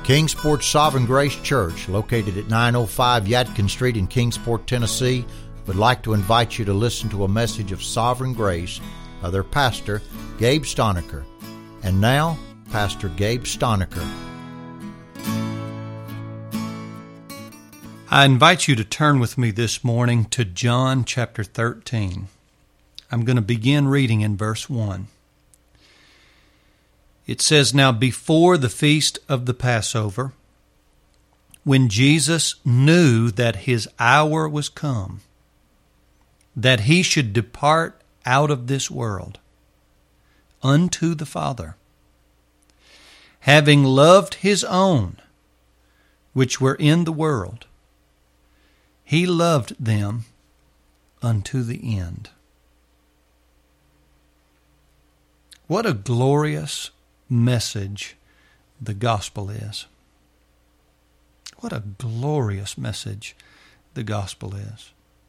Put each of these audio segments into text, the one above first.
Kingsport Sovereign Grace Church, located at 905 Yadkin Street in Kingsport, Tennessee, would like to invite you to listen to a message of sovereign grace by their pastor, Gabe Stonecker. And now, Pastor Gabe Stonecker. I invite you to turn with me this morning to John chapter 13. I'm going to begin reading in verse 1. It says, "Now before the feast of the Passover, when Jesus knew that his hour was come, that he should depart out of this world unto the Father, having loved his own which were in the world, he loved them unto the end." What a glorious message the gospel is. What a glorious message the gospel is.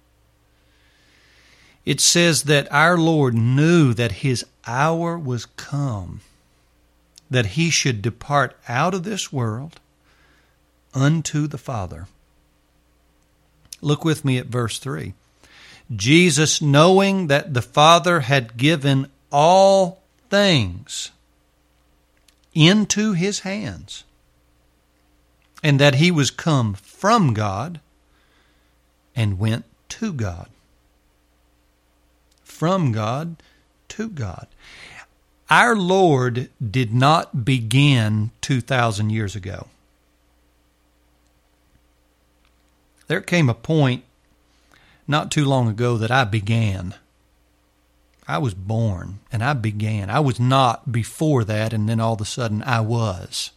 It says that our Lord knew that his hour was come, that he should depart out of this world unto the Father. Look with me at verse 3. Jesus, knowing that the Father had given all things into his hands, and that he was come from God and went to God. From God to God. Our Lord did not begin 2,000 years ago. There came a point not too long ago that I began. I was born and I began. I was not before that, and then all of a sudden I was.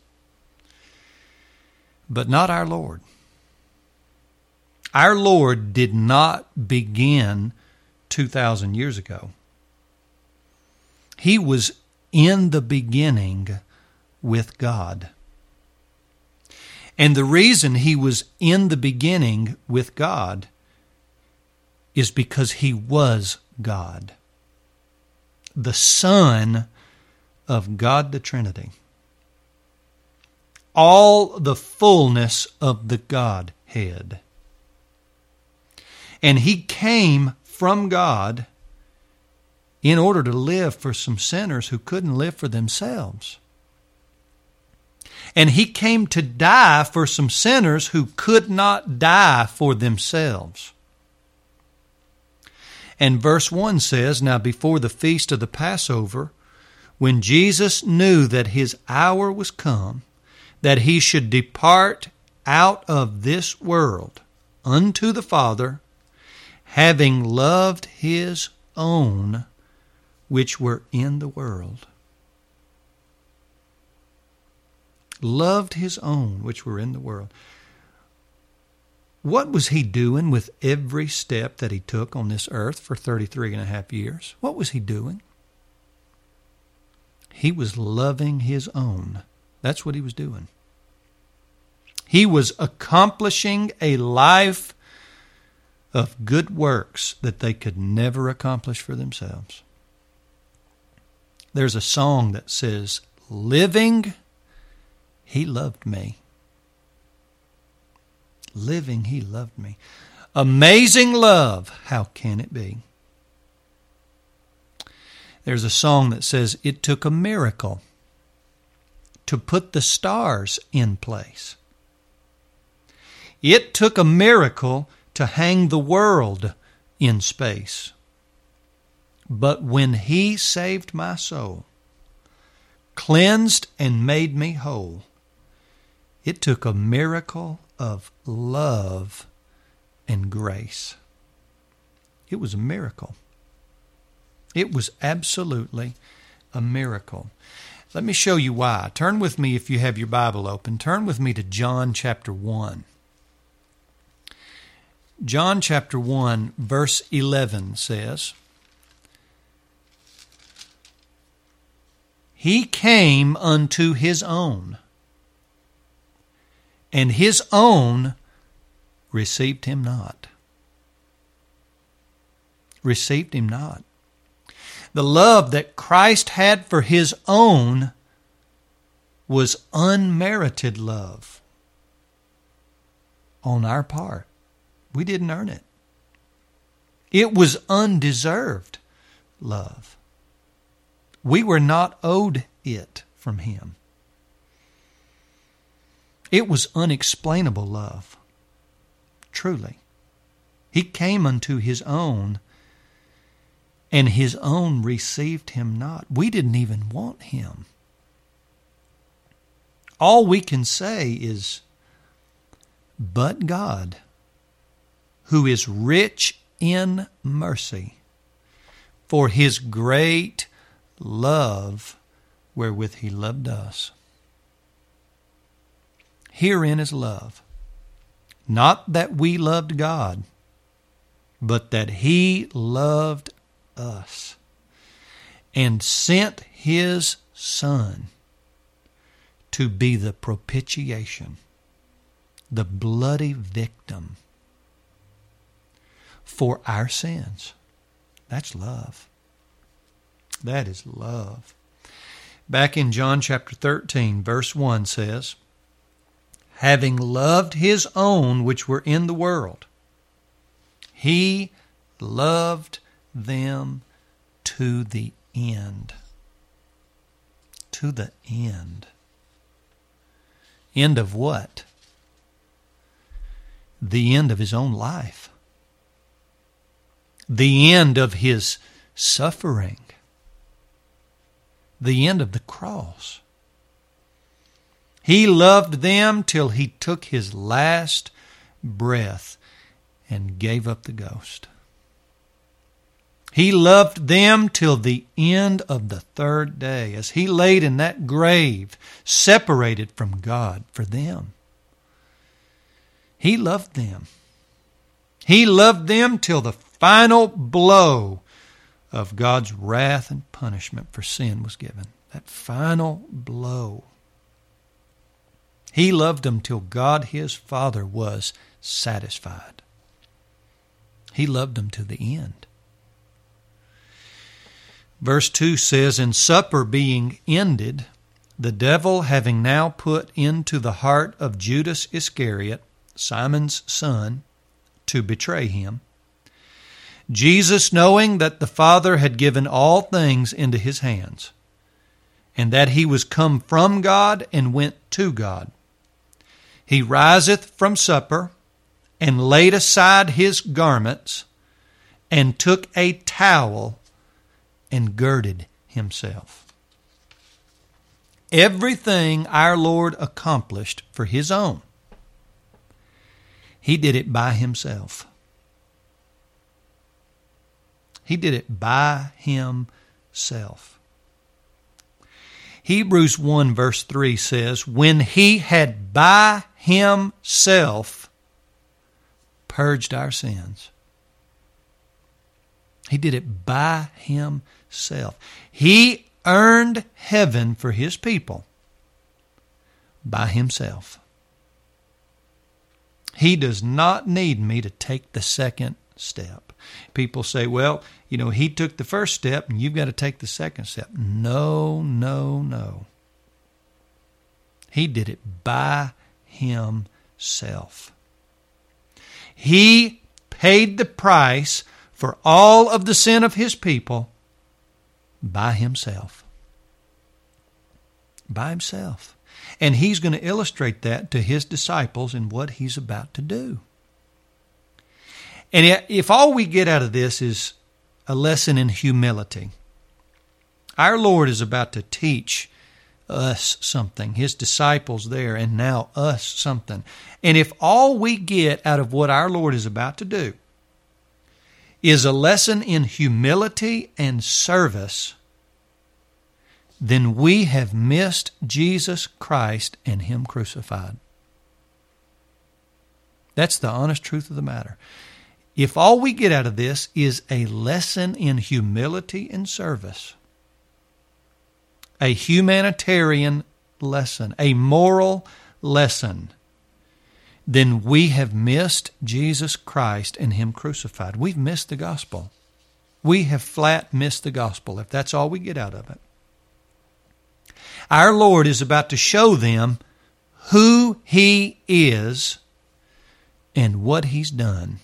But not our Lord. Our Lord did not begin 2,000 years ago. He was in the beginning with God. And the reason he was in the beginning with God is because he was God, the Son of God the Trinity. All the fullness of the Godhead. And he came from God in order to live for some sinners who couldn't live for themselves. And he came to die for some sinners who could not die for themselves. And verse 1 says, "Now before the feast of the Passover, when Jesus knew that his hour was come, that he should depart out of this world unto the Father, having loved his own which were in the world." Loved his own which were in the world. What was he doing with every step that he took on this earth for 33 and a half years? What was he doing? He was loving his own. That's what he was doing. He was accomplishing a life of good works that they could never accomplish for themselves. There's a song that says, "Living, he loved me. Living, he loved me. Amazing love, how can it be?" There's a song that says, "It took a miracle to put the stars in place. It took a miracle to hang the world in space. But when he saved my soul, cleansed and made me whole, it took a miracle of love and grace." It was a miracle. It was absolutely a miracle. Let me show you why. Turn with me, if you have your Bible open, turn with me to John chapter 1. John chapter 1, verse 11 says, "He came unto his own, and his own received him not." Received him not. The love that Christ had for his own was unmerited love on our part. We didn't earn it. It was undeserved love. We were not owed it from Him. It was unexplainable love. Truly. He came unto His own, and His own received Him not. We didn't even want Him. All we can say is, but God, who is rich in mercy, for His great love wherewith He loved us. Herein is love, not that we loved God, but that He loved us and sent His Son to be the propitiation, the bloody victim for our sins. That's love. That is love. Back in John chapter 13, verse 1 says, having loved His own which were in the world, He loved them to the end. To the end. End of what? The end of His own life. The end of His suffering. The end of the cross. He loved them till He took His last breath and gave up the ghost. He loved them till the end of the third day, as He laid in that grave, separated from God for them. He loved them. He loved them till the final blow of God's wrath and punishment for sin was given. That final blow. He loved them till God His Father was satisfied. He loved them to the end. Verse 2 says, and supper being ended, the devil having now put into the heart of Judas Iscariot, Simon's son, to betray Him, Jesus, knowing that the Father had given all things into His hands, and that He was come from God and went to God, He riseth from supper, and laid aside His garments, and took a towel, and girded Himself. Everything our Lord accomplished for His own, He did it by Himself. He did it by Himself. Hebrews 1 verse 3 says, when He had by Himself purged our sins. He did it by Himself. He earned heaven for His people by Himself. He does not need me to take the second step. People say, well, He took the first step and you've got to take the second step. No, no, no. He did it by Himself. He paid the price for all of the sin of His people by Himself. By Himself. And He's going to illustrate that to His disciples in what He's about to do. And if all we get out of this is a lesson in humility, our Lord is about to teach us something, His disciples there, and now us something. And if all we get out of what our Lord is about to do is a lesson in humility and service, then we have missed Jesus Christ and Him crucified. That's the honest truth of the matter. If all we get out of this is a lesson in humility and service, a humanitarian lesson, a moral lesson, then we have missed Jesus Christ and Him crucified. We've missed the gospel. We have flat missed the gospel if that's all we get out of it. Our Lord is about to show them who He is and what He's done.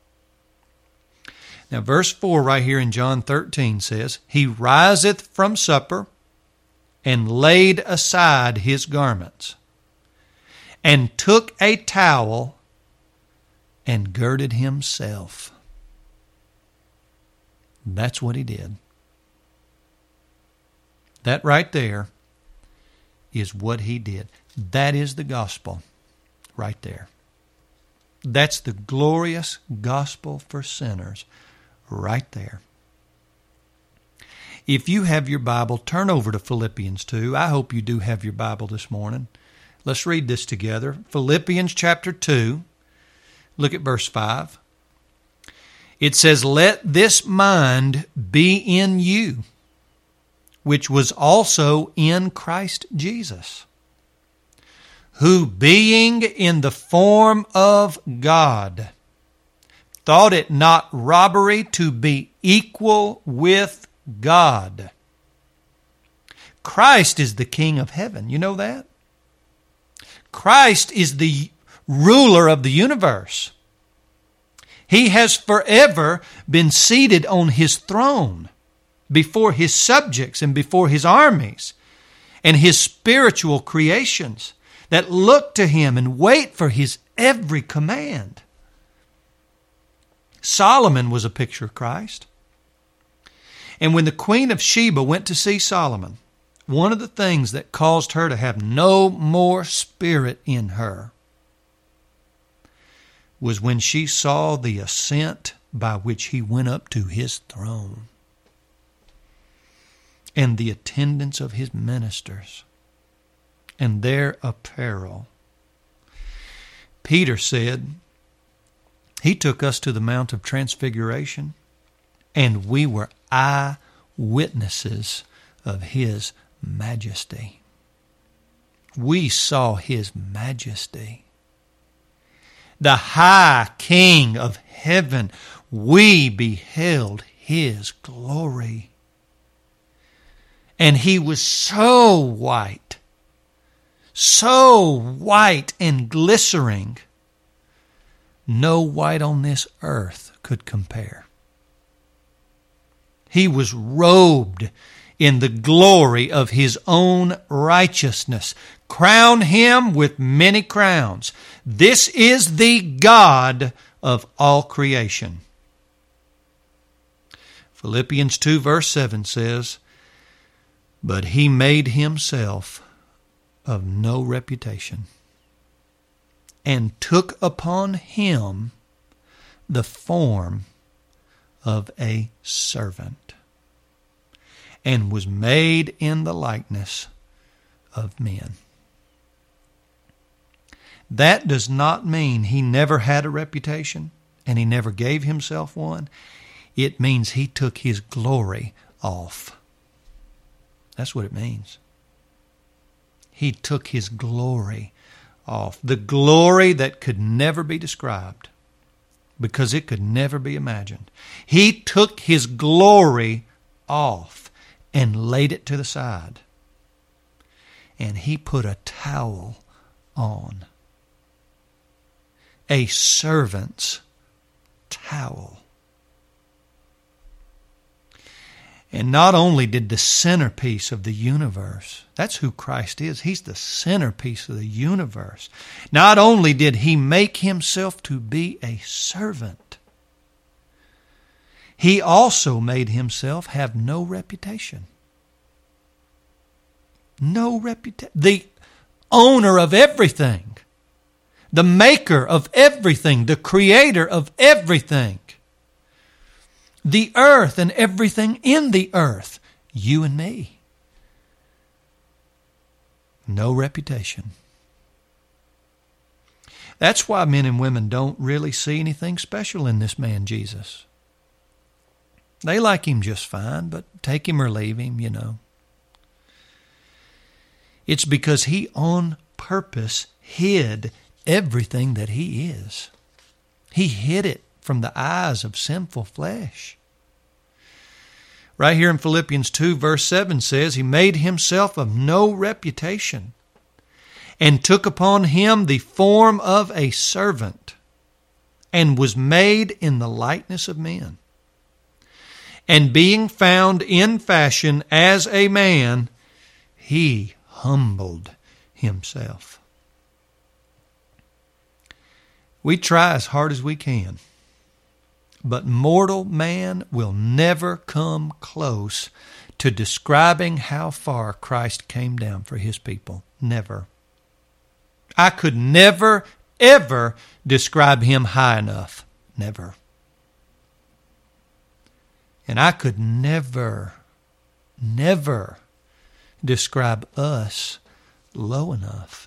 Now, verse 4 right here in John 13 says, He riseth from supper, and laid aside His garments, and took a towel, and girded Himself. That's what He did. That right there is what He did. That is the gospel right there. That's the glorious gospel for sinners right there. If you have your Bible, turn over to Philippians 2. I hope you do have your Bible this morning. Let's read this together. Philippians chapter 2. Look at verse 5. It says, Let this mind be in you, which was also in Christ Jesus, who being in the form of God, thought it not robbery to be equal with God. Christ is the King of heaven. You know that? Christ is the ruler of the universe. He has forever been seated on His throne before His subjects and before His armies and His spiritual creations that look to Him and wait for His every command. Solomon was a picture of Christ. And when the Queen of Sheba went to see Solomon, one of the things that caused her to have no more spirit in her was when she saw the ascent by which he went up to his throne and the attendance of his ministers and their apparel. Peter said, He took us to the Mount of Transfiguration, and we were eyewitnesses of His majesty. We saw His majesty. The high King of heaven, we beheld His glory. And He was so white and glistening, no white on this earth could compare. He was robed in the glory of His own righteousness. Crown Him with many crowns. This is the God of all creation. Philippians 2 verse 7 says, But He made Himself of no reputation, and took upon Him the form of a servant, and was made in the likeness of men. That does not mean He never had a reputation and He never gave Himself one. It means He took His glory off. That's what it means. He took His glory off. The glory that could never be described because it could never be imagined. He took His glory off and laid it to the side. And He put a towel on. A servant's towel. And not only did the centerpiece of the universe, that's who Christ is. He's the centerpiece of the universe. Not only did He make Himself to be a servant, He also made Himself have no reputation. No reputation. The owner of everything. The maker of everything. The creator of everything. The earth and everything in the earth. You and me. No reputation. That's why men and women don't really see anything special in this man, Jesus. They like Him just fine, but take Him or leave Him, you know. It's because He on purpose hid everything that He is. He hid it from the eyes of sinful flesh. Right here in Philippians 2 verse 7 says, He made Himself of no reputation and took upon Him the form of a servant and was made in the likeness of men. And being found in fashion as a man, He humbled Himself. We try as hard as we can, but mortal man will never come close to describing how far Christ came down for His people. Never. I could never, ever describe Him high enough. Never. And I could never describe us low enough.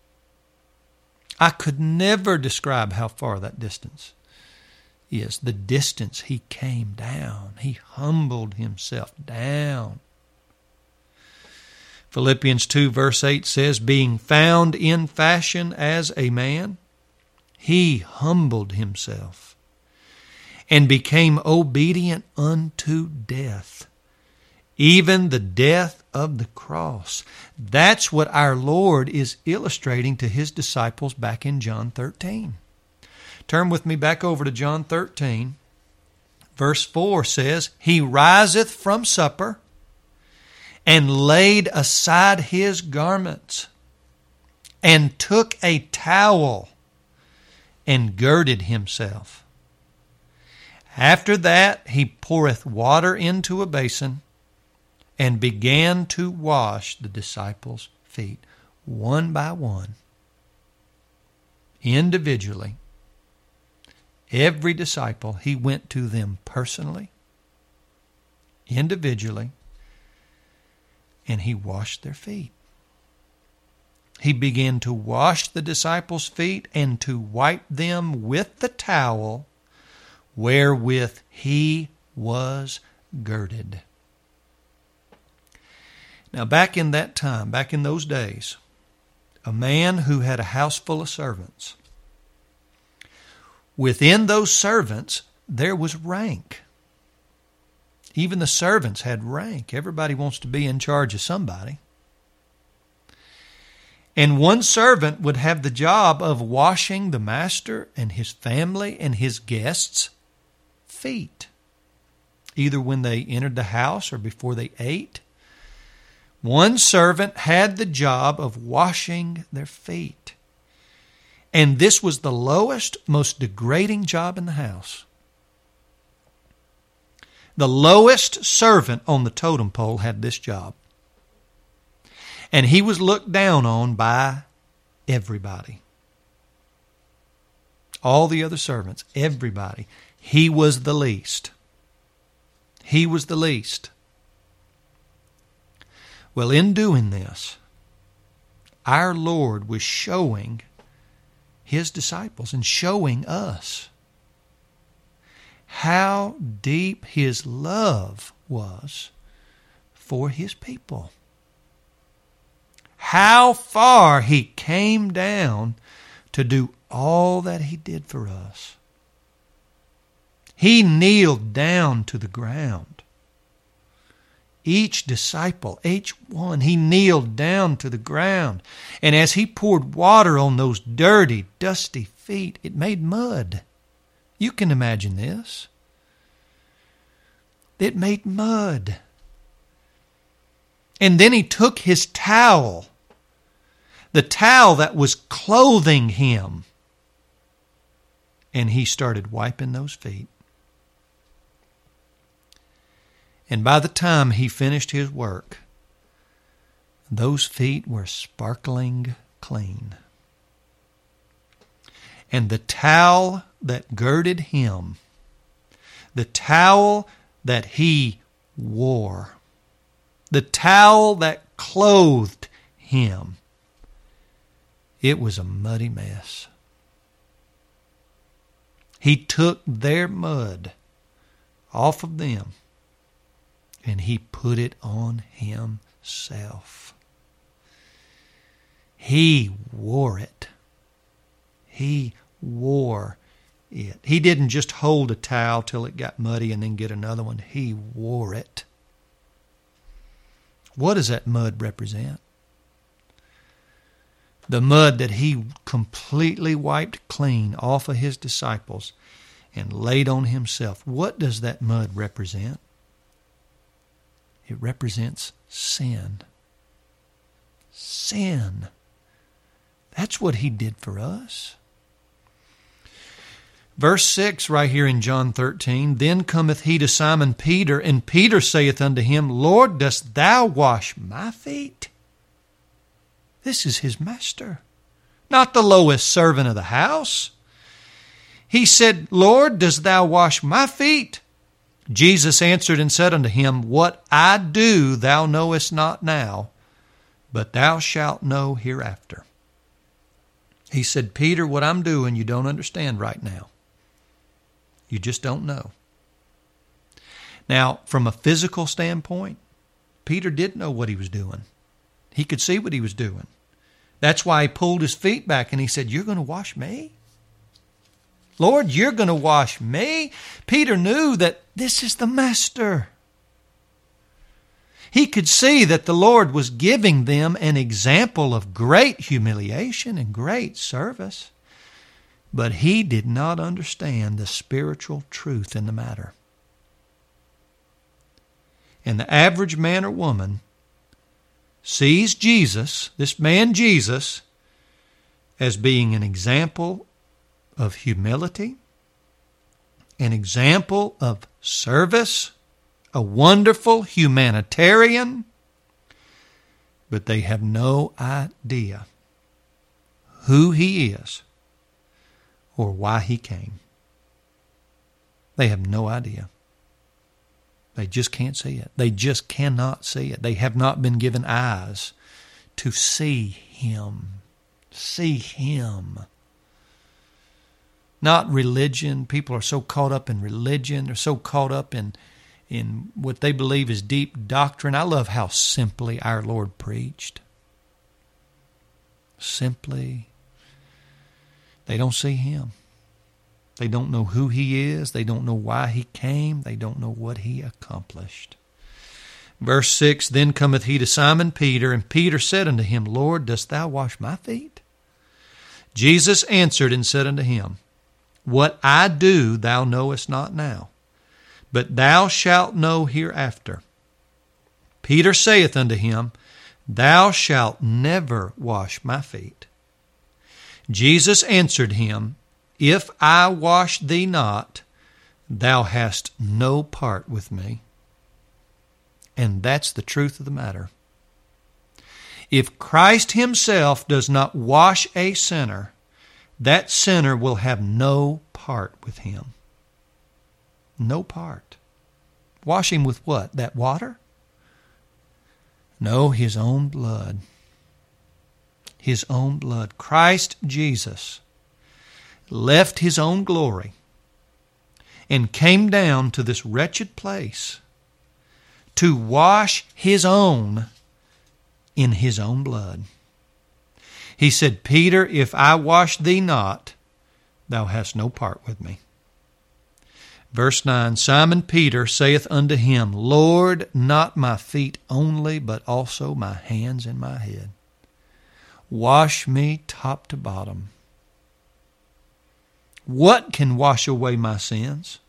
I could never describe how far that distance is. The distance He came down. He humbled Himself down. Philippians 2 verse 8 says, being found in fashion as a man, He humbled Himself and became obedient unto death, even the death of the cross. That's what our Lord is illustrating to His disciples back in John 13. Turn with me back over to John 13. Verse 4 says, He riseth from supper and laid aside His garments and took a towel and girded Himself. After that, He poureth water into a basin and began to wash the disciples' feet, one by one, individually. Every disciple, He went to them personally, individually, and He washed their feet. He began to wash the disciples' feet and to wipe them with the towel wherewith He was girded. Now, back in that time, back in those days, a man who had a house full of servants, within those servants, there was rank. Even the servants had rank. Everybody wants to be in charge of somebody. And one servant would have the job of washing the master and his family and his guests' feet, either when they entered the house or before they ate. One servant had the job of washing their feet. And this was the lowest, most degrading job in the house. The lowest servant on the totem pole had this job. And he was looked down on by everybody. All the other servants, everybody. He was the least. He was the least. Well, in doing this, our Lord was showing His disciples and showing us how deep His love was for His people. How far He came down to do all that He did for us. He kneeled down to the ground. Each disciple, each one, he kneeled down to the ground. And as He poured water on those dirty, dusty feet, it made mud. You can imagine this. It made mud. And then He took His towel, the towel that was clothing Him, and He started wiping those feet. And by the time He finished His work, those feet were sparkling clean. And the towel that girded Him, the towel that He wore, the towel that clothed Him, it was a muddy mess. He took their mud off of them, and He put it on Himself. He wore it. He wore it. He didn't just hold a towel till it got muddy and then get another one. He wore it. What does that mud represent? The mud that he completely wiped clean off of his disciples and laid on himself. What does that mud represent? It represents sin. Sin. That's what he did for us. Verse 6 right here in John 13, Then cometh he to Simon Peter, and Peter saith unto him, Lord, dost thou wash my feet? This is his master, not the lowest servant of the house. He said, Lord, dost thou wash my feet? Jesus answered and said unto him, What I do thou knowest not now, but thou shalt know hereafter. He said, Peter, what I'm doing you don't understand right now. You just don't know. Now, from a physical standpoint, Peter did know what he was doing. He could see what he was doing. That's why he pulled his feet back and he said, You're going to wash me? Lord, you're going to wash me? Peter knew that this is the master. He could see that the Lord was giving them an example of great humiliation and great service. But he did not understand the spiritual truth in the matter. And the average man or woman sees Jesus, this man Jesus, as being an example of humility, an example of service, a wonderful humanitarian, but they have no idea who he is or why he came. They have no idea. They just can't see it. They just cannot see it. They have not been given eyes to see him. See him. Not religion. People are so caught up in religion. They're so caught up in what they believe is deep doctrine. I love how simply our Lord preached. Simply. They don't see him. They don't know who he is. They don't know why he came. They don't know what he accomplished. Verse 6, Then cometh he to Simon Peter, and Peter said unto him, Lord, dost thou wash my feet? Jesus answered and said unto him, What I do thou knowest not now, but thou shalt know hereafter. Peter saith unto him, Thou shalt never wash my feet. Jesus answered him, If I wash thee not, thou hast no part with me. And that's the truth of the matter. If Christ himself does not wash a sinner, that sinner will have no part with him. No part. Wash him with what? That water? No, his own blood. His own blood. Christ Jesus left his own glory and came down to this wretched place to wash his own in his own blood. He said, Peter, if I wash thee not, thou hast no part with me. Verse 9, Simon Peter saith unto him, Lord, not my feet only, but also my hands and my head. Wash me top to bottom. What can wash away my sins?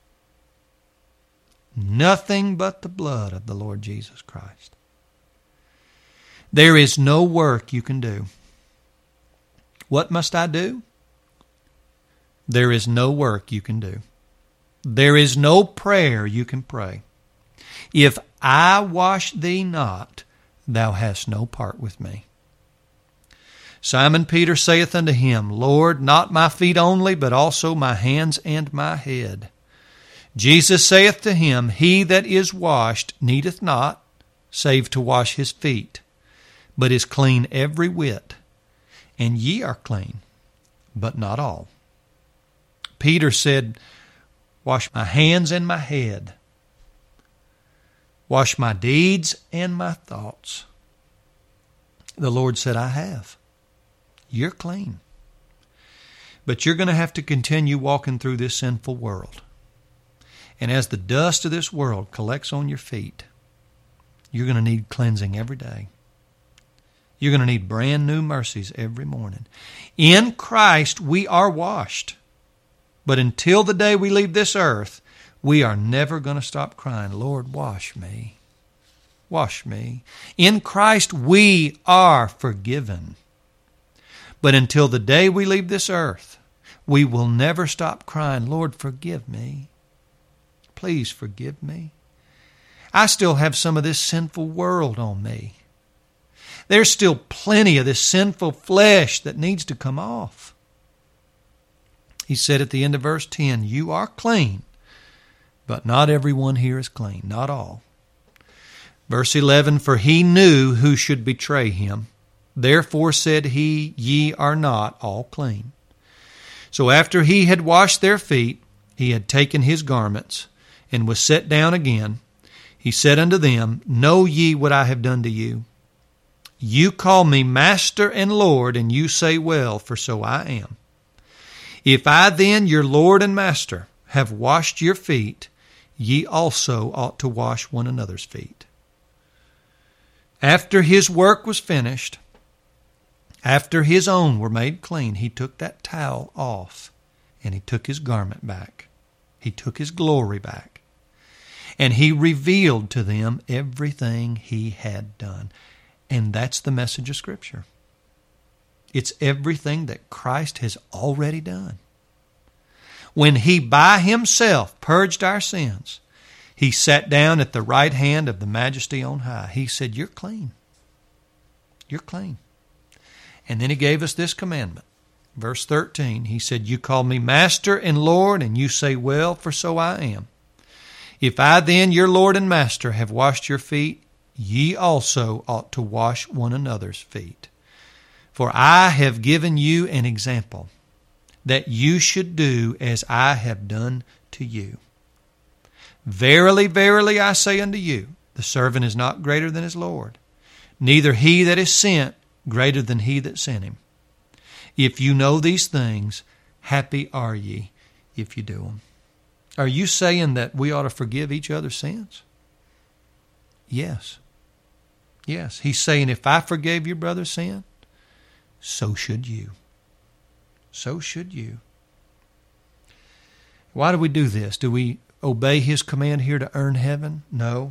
Nothing but the blood of the Lord Jesus Christ. There is no work you can do. What must I do? There is no work you can do. There is no prayer you can pray. If I wash thee not, thou hast no part with me. Simon Peter saith unto him, Lord, not my feet only, but also my hands and my head. Jesus saith to him, He that is washed needeth not, save to wash his feet, but is clean every whit. And ye are clean, but not all. Peter said, Wash my hands and my head. Wash my deeds and my thoughts. The Lord said, I have. You're clean. But you're going to have to continue walking through this sinful world. And as the dust of this world collects on your feet, You're going to need cleansing every day. You're going to need brand new mercies every morning. In Christ, we are washed. But until the day we leave this earth, we are never going to stop crying, Lord, wash me. Wash me. In Christ, we are forgiven. But until the day we leave this earth, we will never stop crying, Lord, forgive me. Please forgive me. I still have some of this sinful world on me. There's still plenty of this sinful flesh that needs to come off. He said at the end of verse 10, you are clean, but not everyone here is clean, not all. Verse 11, for he knew who should betray him. Therefore said he, ye are not all clean. So after he had washed their feet, he had taken his garments, and was set down again. He said unto them, know ye what I have done to you? You call me Master and Lord, and you say, well, for so I am. If I then, your Lord and Master, have washed your feet, ye also ought to wash one another's feet. After his work was finished, after his own were made clean, he took that towel off, and he took his garment back. He took his glory back. And he revealed to them everything he had done. And that's the message of Scripture. It's everything that Christ has already done. When he by himself purged our sins, he sat down at the right hand of the Majesty on high. He said, you're clean. You're clean. And then he gave us this commandment. Verse 13, he said, you call me Master and Lord, and you say, well, for so I am. If I then, your Lord and Master, have washed your feet, ye also ought to wash one another's feet. For I have given you an example, that you should do as I have done to you. Verily, verily, I say unto you, the servant is not greater than his Lord, neither he that is sent greater than he that sent him. If you know these things, happy are ye if you do them. Are you saying that we ought to forgive each other's sins? Yes. Yes. He's saying, if I forgave your brother's sin, so should you. So should you. Why do we do this? Do we obey his command here to earn heaven? No.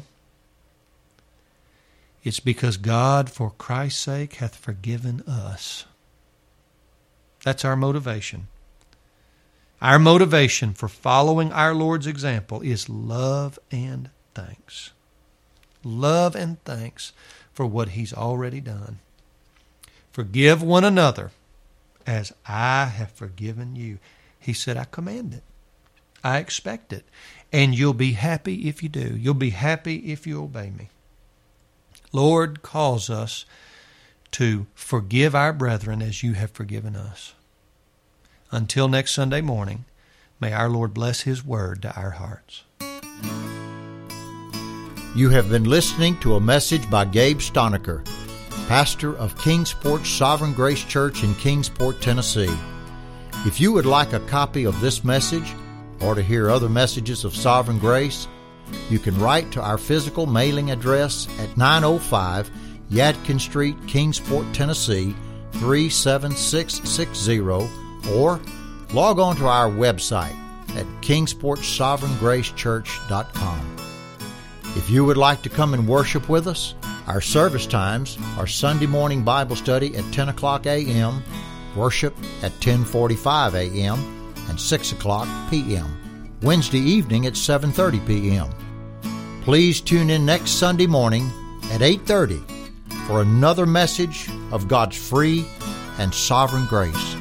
It's because God, for Christ's sake, hath forgiven us. That's our motivation. Our motivation for following our Lord's example is love and thanks. Love and thanks for what he's already done. Forgive one another as I have forgiven you. He said, I command it. I expect it. And you'll be happy if you do. You'll be happy if you obey me. Lord, cause us to forgive our brethren as you have forgiven us. Until next Sunday morning, may our Lord bless his word to our hearts. You have been listening to a message by Gabe Stonecker, pastor of Kingsport Sovereign Grace Church in Kingsport, Tennessee. If you would like a copy of this message or to hear other messages of Sovereign Grace, you can write to our physical mailing address at 905 Yadkin Street, Kingsport, Tennessee, 37660, or log on to our website at kingsportsovereigngracechurch.com. If you would like to come and worship with us, our service times are Sunday morning Bible study at 10 o'clock a.m., worship at 10:45 a.m., and 6 o'clock p.m., Wednesday evening at 7:30 p.m. Please tune in next Sunday morning at 8:30 for another message of God's free and sovereign grace.